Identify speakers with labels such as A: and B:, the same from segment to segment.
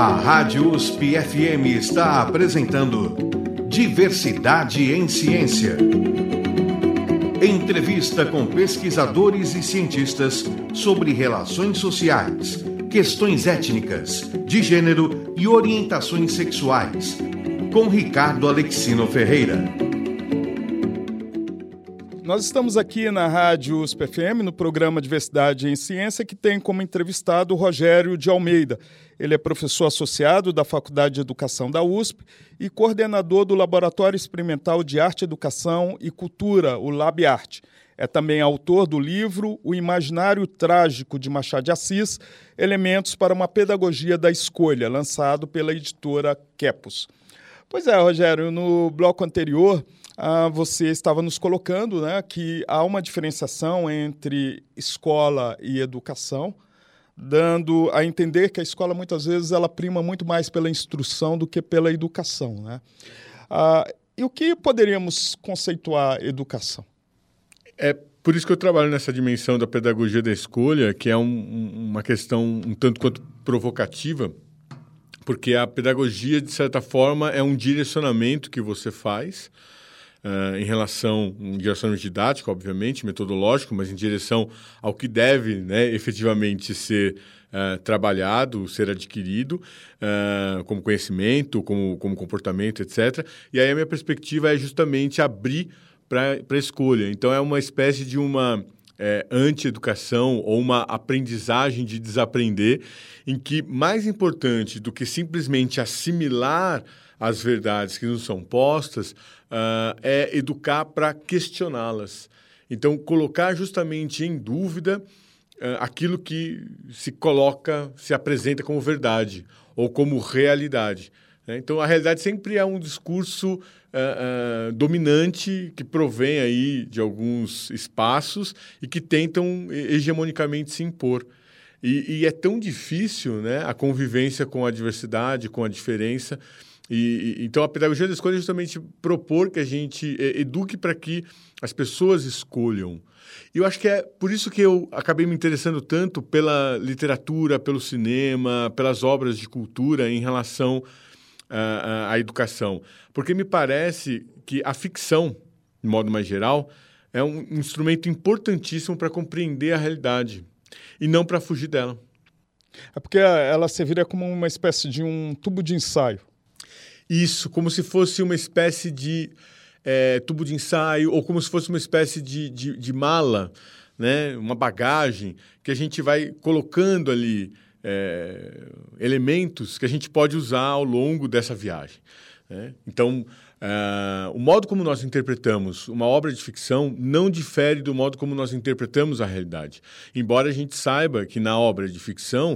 A: A Rádio USP FM está apresentando Diversidade em Ciência. Entrevista com pesquisadores e cientistas sobre relações sociais, questões étnicas, de gênero e orientações sexuais, com Ricardo Alexino Ferreira.
B: Nós estamos aqui na Rádio USP FM, no programa Diversidade em Ciência, que tem como entrevistado o Rogério de Almeida. Ele é professor associado da Faculdade de Educação da USP e coordenador do Laboratório Experimental de Arte, Educação e Cultura, o LabArte. É também autor do livro O Imaginário Trágico de Machado de Assis, Elementos para uma Pedagogia da Escolha, lançado pela editora Quepos. Pois é, Rogério, no bloco anterior, você estava nos colocando, né, que há uma diferenciação entre escola e educação, dando a entender que a escola, muitas vezes, ela prima muito mais pela instrução do que pela educação, né? E o que poderíamos conceituar educação?
C: É por isso que eu trabalho nessa dimensão da pedagogia da escolha, que é uma questão um tanto quanto provocativa, porque a pedagogia, de certa forma, é um direcionamento que você faz em relação, um direcionamento didático, obviamente, metodológico, mas em direção ao que deve, né, efetivamente ser trabalhado, ser adquirido como conhecimento, como comportamento, etc. E aí a minha perspectiva é justamente abrir para a escolha. Então, é uma espécie de uma anti-educação ou uma aprendizagem de desaprender, em que mais importante do que simplesmente assimilar as verdades que nos são postas é educar para questioná-las. Então, colocar justamente em dúvida aquilo que se coloca, se apresenta como verdade ou como realidade. Então, a realidade sempre é um discurso dominante que provém aí de alguns espaços e que tentam hegemonicamente se impor. E é tão difícil, né, a convivência com a diversidade, com a diferença. Então, a pedagogia da escolha é justamente propor que a gente eduque para que as pessoas escolham. E eu acho que é por isso que eu acabei me interessando tanto pela literatura, pelo cinema, pelas obras de cultura em relação à educação. Porque me parece que a ficção, de modo mais geral, é um instrumento importantíssimo para compreender a realidade e não para fugir dela.
B: É porque ela serviria como uma espécie de um tubo de ensaio.
C: Isso, como se fosse uma espécie de tubo de ensaio ou como se fosse uma espécie de mala, né? Uma bagagem que a gente vai colocando ali elementos que a gente pode usar ao longo dessa viagem, né? Então, o modo como nós interpretamos uma obra de ficção não difere do modo como nós interpretamos a realidade. Embora a gente saiba que na obra de ficção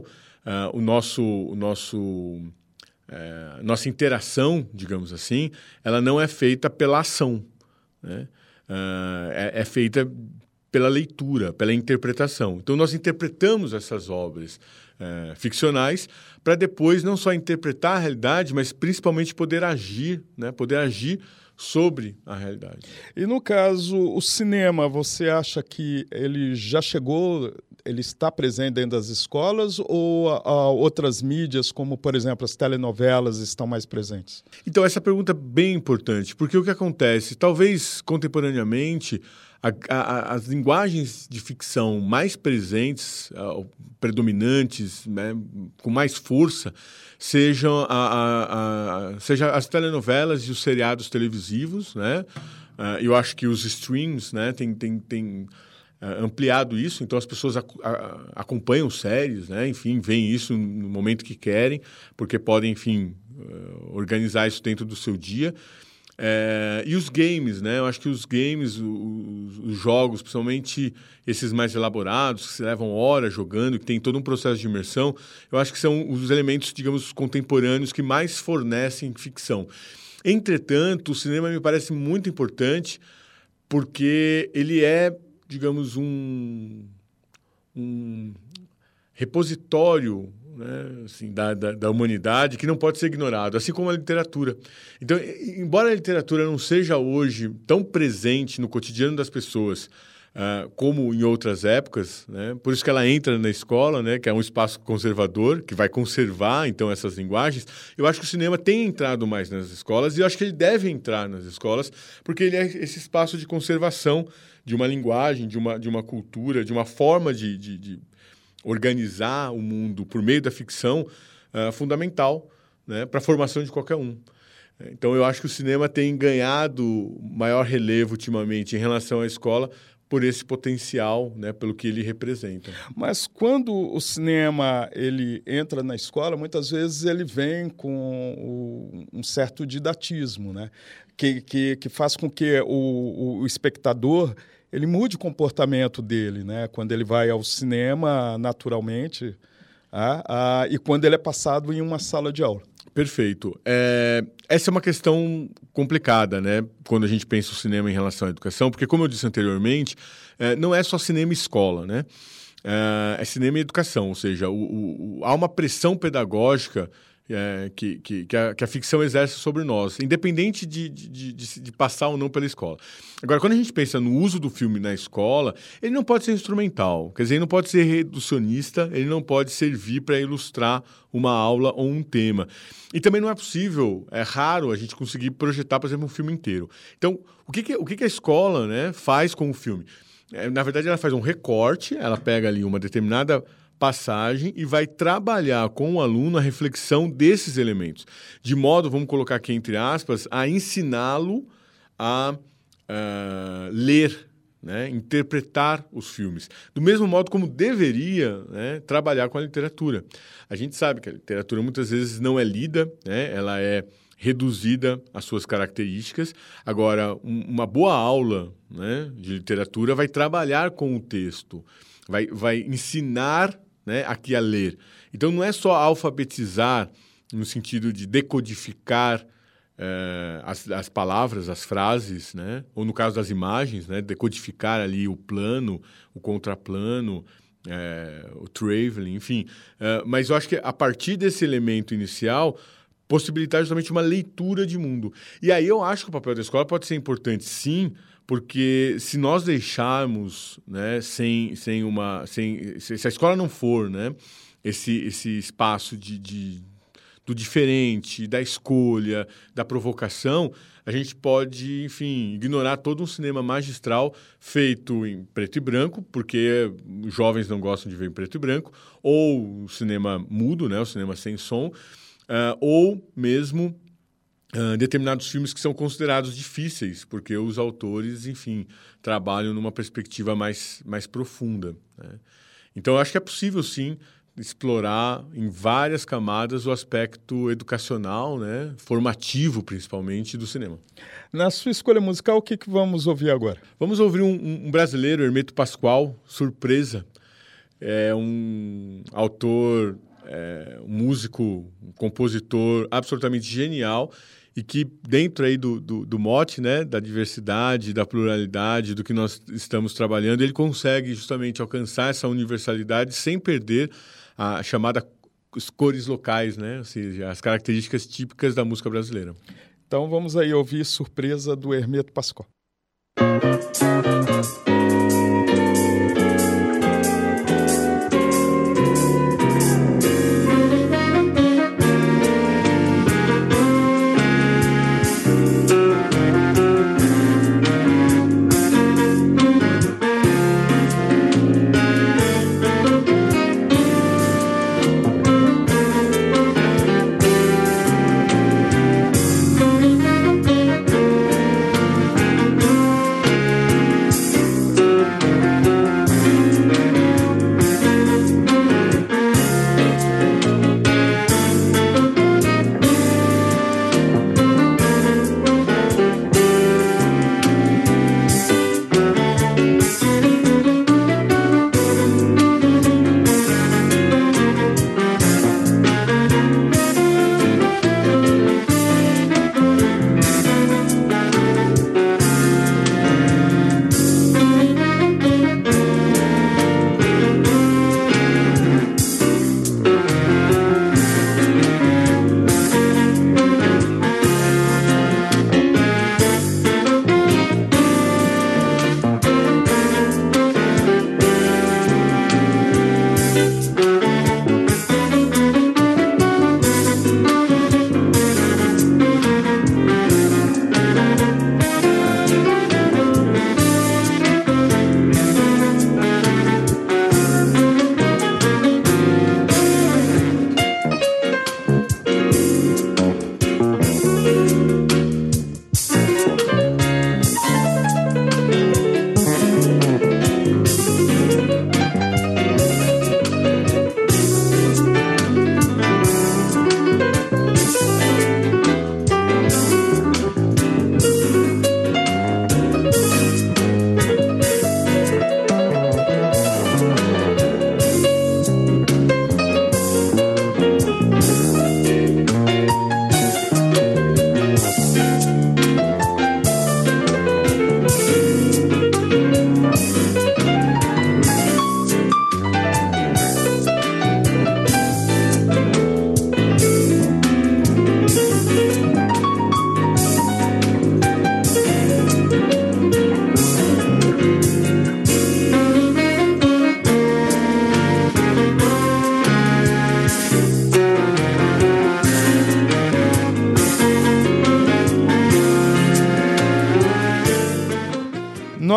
C: nossa interação, digamos assim, ela não é feita pela ação, né? É feita pela leitura, pela interpretação. Então, nós interpretamos essas obras ficcionais para depois não só interpretar a realidade, mas principalmente poder agir, né? Poder agir sobre a realidade.
B: E no caso, o cinema, você acha que ele já chegou, ele está presente dentro das escolas ou outras mídias, como, por exemplo, as telenovelas, estão mais presentes?
C: Então, essa pergunta é bem importante, porque o que acontece? Talvez, contemporaneamente, as linguagens de ficção mais presentes, predominantes, né, com mais força, sejam as telenovelas e os seriados televisivos, né? Eu acho que os streams, né, têm ampliado isso, então as pessoas acompanham séries, né? Enfim, veem isso no momento que querem, porque podem, enfim, organizar isso dentro do seu dia. E os games, né? Eu acho que os games, os jogos, principalmente esses mais elaborados, que se levam horas jogando, que tem todo um processo de imersão, eu acho que são os elementos, digamos, contemporâneos que mais fornecem ficção. Entretanto, o cinema me parece muito importante porque ele é, digamos, um repositório, né, assim, da humanidade que não pode ser ignorado, assim como a literatura. Então, embora a literatura não seja hoje tão presente no cotidiano das pessoas como em outras épocas, né? Por isso que ela entra na escola, né? Que é um espaço conservador, que vai conservar, então, essas linguagens. Eu acho que o cinema tem entrado mais nas escolas e eu acho que ele deve entrar nas escolas, porque ele é esse espaço de conservação de uma linguagem, de uma cultura, de uma forma de organizar o mundo por meio da ficção fundamental, né? Para a formação de qualquer um. Então, eu acho que o cinema tem ganhado maior relevo ultimamente em relação à escola por esse potencial, né, pelo que ele representa.
B: Mas quando o cinema ele entra na escola, muitas vezes ele vem com um certo didatismo, né, que faz com que o espectador ele mude o comportamento dele, né, quando ele vai ao cinema naturalmente, e quando ele é passado em uma sala de aula.
C: Perfeito. Essa é uma questão complicada, né? Quando a gente pensa o cinema em relação à educação, porque, como eu disse anteriormente, não é só cinema e escola, né? É cinema e educação, ou seja, há uma pressão pedagógica que a ficção exerce sobre nós, independente de passar ou não pela escola. Agora, quando a gente pensa no uso do filme na escola, ele não pode ser instrumental, quer dizer, ele não pode ser reducionista, ele não pode servir para ilustrar uma aula ou um tema. E também não é possível, é raro a gente conseguir projetar, por exemplo, um filme inteiro. Então, o que a escola, né, faz com o filme? Na verdade, ela faz um recorte, ela pega ali uma determinada passagem e vai trabalhar com o aluno a reflexão desses elementos. De modo, vamos colocar aqui entre aspas, a ensiná-lo a ler, né, interpretar os filmes. Do mesmo modo como deveria, né, trabalhar com a literatura. A gente sabe que a literatura muitas vezes não é lida, né, ela é reduzida às suas características. Agora, uma boa aula, né, de literatura vai trabalhar com o texto, vai ensinar, né, aqui a ler. Então, não é só alfabetizar no sentido de decodificar as palavras, as frases, né, ou no caso das imagens, né, decodificar ali o plano, o contraplano, o travelling, enfim. Mas eu acho que a partir desse elemento inicial, possibilitar justamente uma leitura de mundo. E aí eu acho que o papel da escola pode ser importante, sim, porque se nós deixarmos, né, se a escola não for, né, esse espaço do diferente, da escolha, da provocação, a gente pode, enfim, ignorar todo um cinema magistral feito em preto e branco, porque os jovens não gostam de ver em preto e branco, ou o cinema mudo, né, o cinema sem som, ou mesmo determinados filmes que são considerados difíceis, porque os autores, enfim, trabalham numa perspectiva mais profunda, né? Então, eu acho que é possível, sim, explorar em várias camadas o aspecto educacional, né, formativo, principalmente, do cinema.
B: Na sua escolha musical, o que vamos ouvir agora?
C: Vamos ouvir um brasileiro, Hermeto Pascoal, Surpresa. É um autor, um músico, um compositor absolutamente genial e que dentro aí do mote, né, da diversidade, da pluralidade, do que nós estamos trabalhando, ele consegue justamente alcançar essa universalidade sem perder a chamada cores locais, né, ou seja, as características típicas da música brasileira.
B: Então vamos aí ouvir Surpresa do Hermeto Pascoal.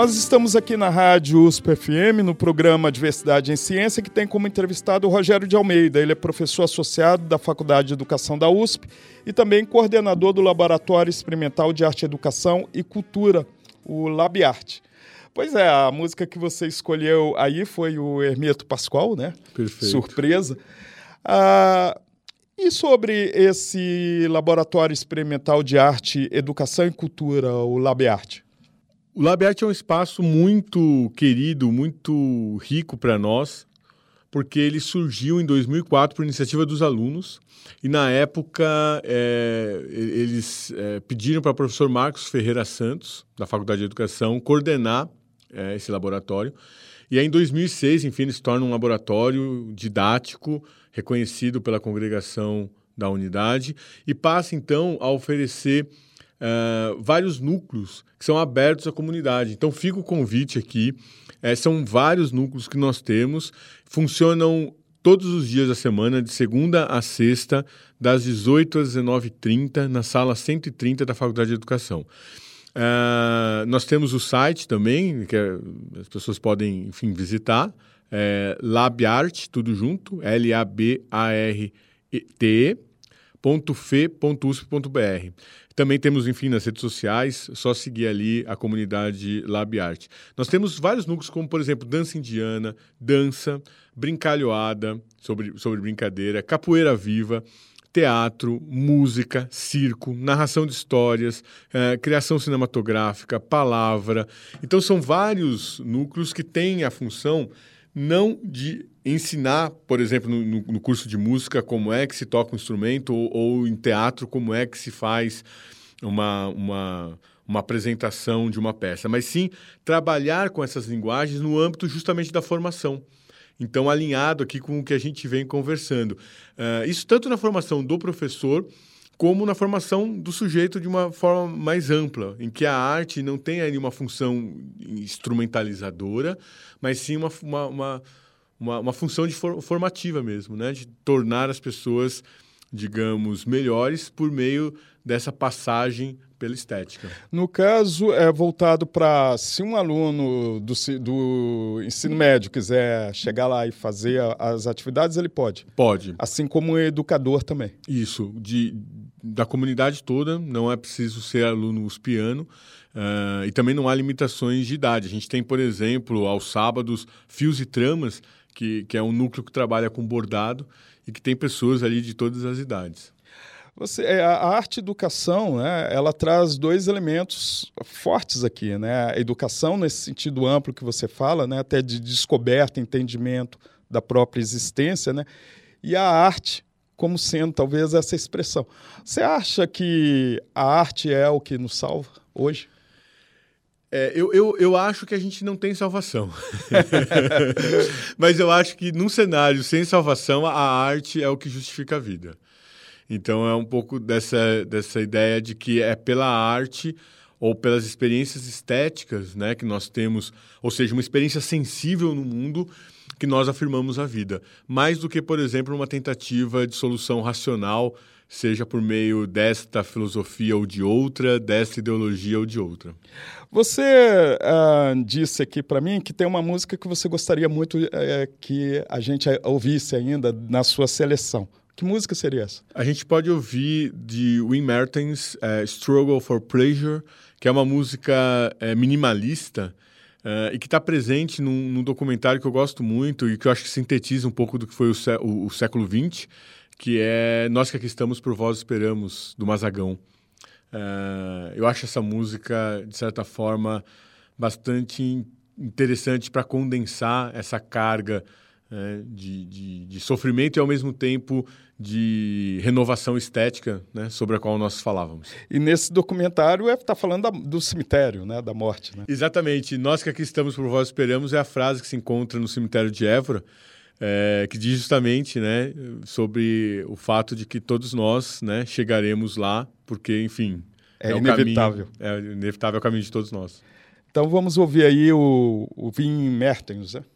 B: Nós estamos aqui na Rádio USP FM, no programa Diversidade em Ciência, que tem como entrevistado o Rogério de Almeida. Ele é professor associado da Faculdade de Educação da USP e também coordenador do Laboratório Experimental de Arte, Educação e Cultura, o LabArte. Pois é, a música que você escolheu aí foi o Hermeto Pascoal, né?
C: Perfeito.
B: Surpresa. E sobre esse Laboratório Experimental de Arte, Educação e Cultura, o LabArte?
C: O LabArte é um espaço muito querido, muito rico para nós, porque ele surgiu em 2004 por iniciativa dos alunos e, na época, eles pediram para o professor Marcos Ferreira Santos, da Faculdade de Educação, coordenar esse laboratório. E aí, em 2006, enfim, ele se torna um laboratório didático, reconhecido pela congregação da unidade, e passa, então, a oferecer vários núcleos que são abertos à comunidade. Então, fica o convite aqui. São vários núcleos que nós temos, funcionam todos os dias da semana, de segunda a sexta, das 18 às 19h30, na sala 130 da Faculdade de Educação. Nós temos o site também, que as pessoas podem, enfim, visitar, LabArte, tudo junto, labarte.fe.usp.br. Também temos, enfim, nas redes sociais, só seguir ali a comunidade LabArte. Nós temos vários núcleos, como, por exemplo, dança indiana, dança, brincalhoada, sobre brincadeira, capoeira viva, teatro, música, circo, narração de histórias, criação cinematográfica, palavra. Então, são vários núcleos que têm a função não de ensinar, por exemplo, no curso de música, como é que se toca um instrumento, ou em teatro, como é que se faz uma apresentação de uma peça, mas sim trabalhar com essas linguagens no âmbito justamente da formação. Então, alinhado aqui com o que a gente vem conversando. Isso tanto na formação do professor, como na formação do sujeito de uma forma mais ampla, em que a arte não tem ali uma função instrumentalizadora, mas sim uma função formativa mesmo, né? De tornar as pessoas, digamos, melhores por meio dessa passagem pela estética.
B: No caso, é voltado para se um aluno do ensino médio quiser chegar lá e fazer as atividades, ele pode?
C: Pode.
B: Assim como o educador também?
C: Isso, da comunidade toda, não é preciso ser aluno uspiano, e também não há limitações de idade. A gente tem, por exemplo, aos sábados, Fios e Tramas, que é um núcleo que trabalha com bordado e que tem pessoas ali de todas as idades.
B: A arte-educação, né, ela traz dois elementos fortes aqui, né? A educação, nesse sentido amplo que você fala, né, até de descoberta, entendimento da própria existência, né? E a arte como sendo talvez essa expressão. Você acha que a arte é o que nos salva hoje?
C: Eu acho que a gente não tem salvação. Mas eu acho que num cenário sem salvação, a arte é o que justifica a vida. Então, é um pouco dessa ideia de que é pela arte ou pelas experiências estéticas, né, que nós temos, ou seja, uma experiência sensível no mundo, que nós afirmamos a vida. Mais do que, por exemplo, uma tentativa de solução racional, seja por meio desta filosofia ou de outra, desta ideologia ou de outra.
B: Você disse aqui para mim que tem uma música que você gostaria muito que a gente ouvisse ainda na sua seleção. Que música seria essa?
C: A gente pode ouvir de Wim Mertens, Struggle for Pleasure, que é uma música minimalista e que está presente num documentário que eu gosto muito e que eu acho que sintetiza um pouco do que foi o século XX, que é Nós que Aqui Estamos por Vós Esperamos, do Mazagão. Eu acho essa música, de certa forma, bastante interessante para condensar essa carga de sofrimento e, ao mesmo tempo, de renovação estética, né, sobre a qual nós falávamos.
B: E nesse documentário está falando do cemitério, né, da morte. Né?
C: Exatamente. Nós que aqui estamos por vós esperamos é a frase que se encontra no cemitério de Évora, que diz justamente, né, sobre o fato de que todos nós, né, chegaremos lá, porque, enfim...
B: É inevitável.
C: Inevitável o caminho de todos nós.
B: Então vamos ouvir aí o Wim Mertens, né?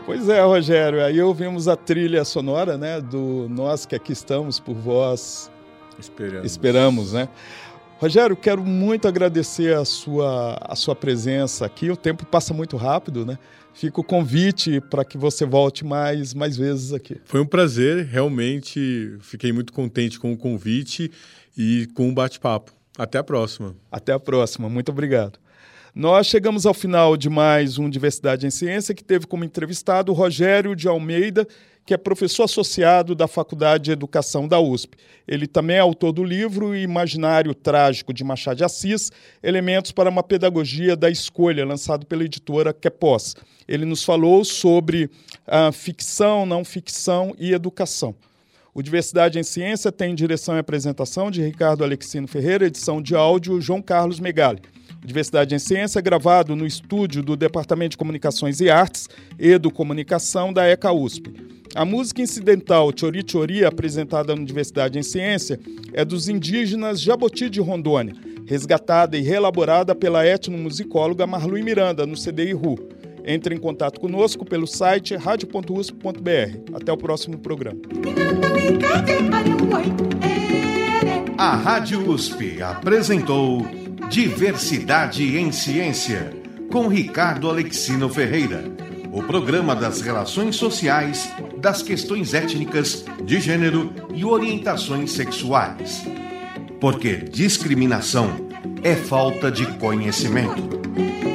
B: Pois é, Rogério, aí ouvimos a trilha sonora, né, do Nós que Aqui Estamos por Vós Esperamos, né? Rogério, quero muito agradecer a sua presença aqui. O tempo passa muito rápido, né? Fica o convite para que você volte mais vezes aqui.
C: Foi um prazer, realmente fiquei muito contente com o convite e com o bate-papo. Até a próxima.
B: Até a próxima, muito obrigado. Nós chegamos ao final de mais um Diversidade em Ciência, que teve como entrevistado o Rogério de Almeida, que é professor associado da Faculdade de Educação da USP. Ele também é autor do livro Imaginário Trágico de Machado de Assis, Elementos para uma Pedagogia da Escolha, lançado pela editora Quepos. Ele nos falou sobre ficção, não ficção e educação. O Diversidade em Ciência tem direção e apresentação de Ricardo Alexino Ferreira, edição de áudio João Carlos Megali. O Diversidade em Ciência é gravado no estúdio do Departamento de Comunicações e Artes e do Comunicação da ECA USP. A música incidental Chori Chori, apresentada no Diversidade em Ciência, é dos indígenas Jaboti de Rondônia, resgatada e reelaborada pela etnomusicóloga Marlui Miranda, no CDI-RU. Entre em contato conosco pelo site radio.usp.br. Até o próximo programa.
A: A Rádio USP apresentou Diversidade em Ciência, com Ricardo Alexino Ferreira. O programa das relações sociais, das questões étnicas, de gênero e orientações sexuais. Porque discriminação é falta de conhecimento.